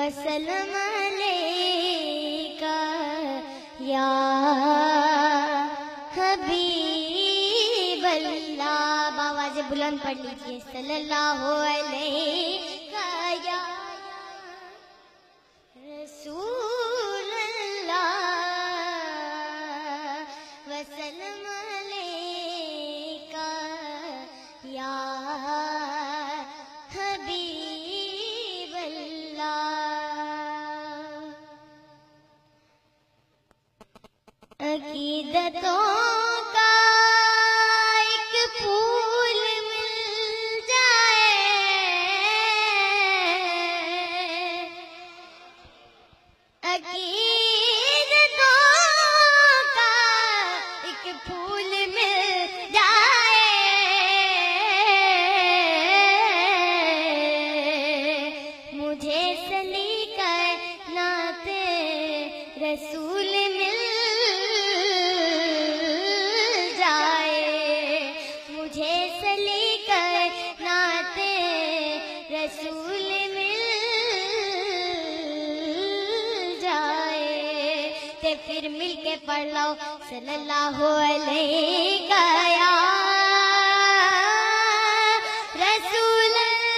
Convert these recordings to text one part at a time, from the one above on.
وسلم علیکہ یا حبیب اللہ. آواز بلند پڑھ لیجیے. صلی اللہ علیہ یا رسول اللہ وسلم علیکہ یا حبیب اللہ. عقیدتوں کا ایک پھول مل جائے، عقیدتوں کا ایک پھول مل جائے، مجھے سلیقہ نعت رسول مل جائے، مجھے سلیقہ نعت رسول مل جائے، تے پھر مل کے پڑھ لو صلی اللہ علیہ یا رسول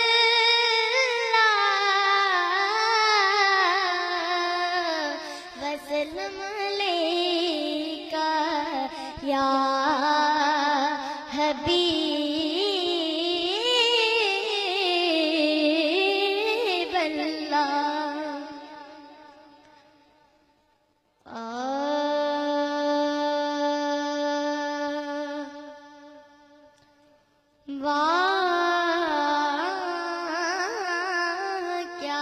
اللہ وسلم علیکہ یا حبیب اللہ. واہ کیا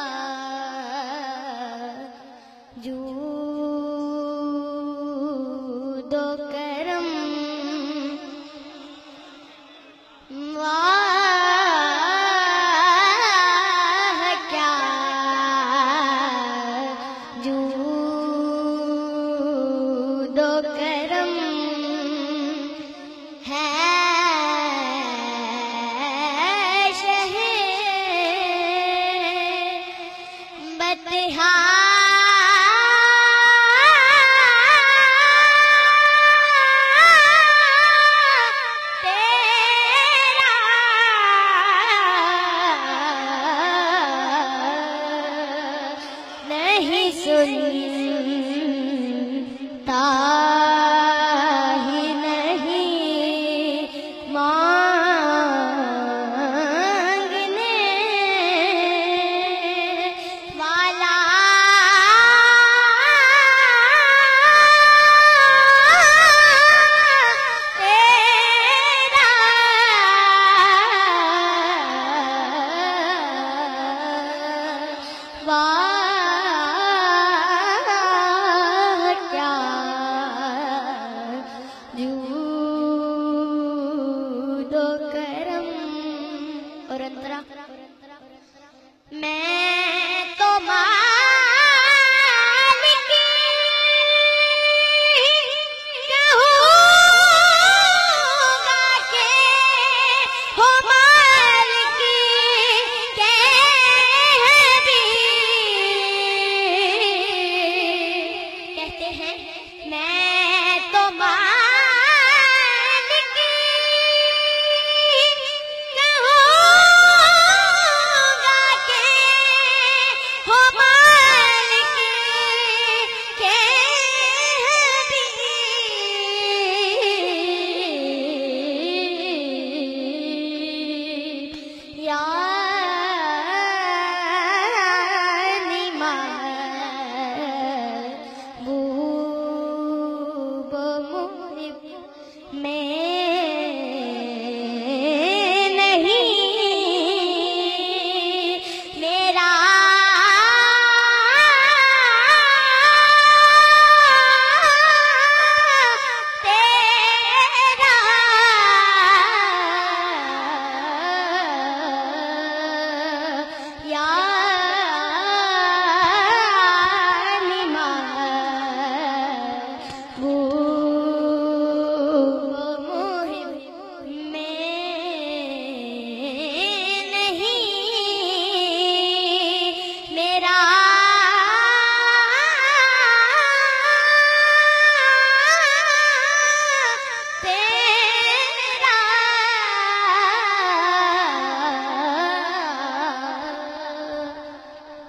جود و کرم، واہ کیا جود و کرم ہے شہ بطحا نہیں سنتا ہی نہیں مانگنے والا، جود و کرم. اور انترا میں تو مالک کہوں گا کہ ہو مالک کے بھی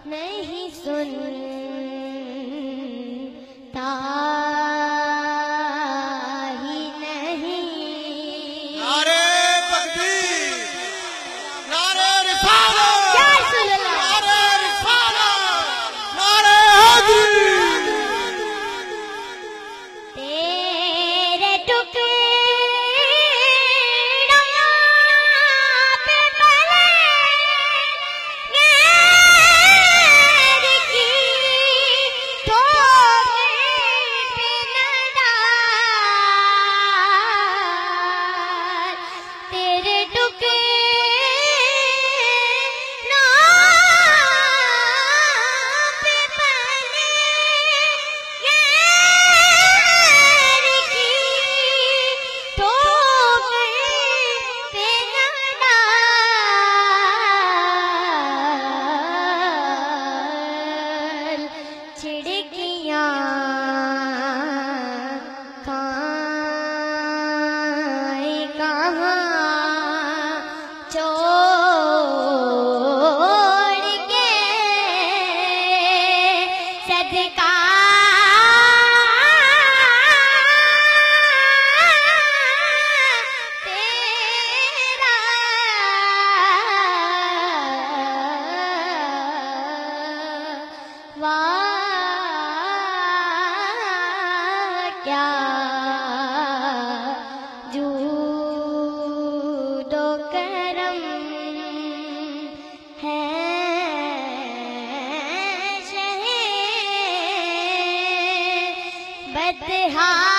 نہیں سنتا ہی نہیں. نعرہ تکبیر، نعرہ رسالت، یا رسول اللہ، نعرہ رسالت، نعرہ حیدری. تیرے ٹکڑوں پہ غیر کی ٹھوکر پہ نہ ڈال. تیرے چھڑکیاں کہاں چھوڑ کے صدقہ تیرا. واہ کیا جود و کرم ہے شہ بدحال.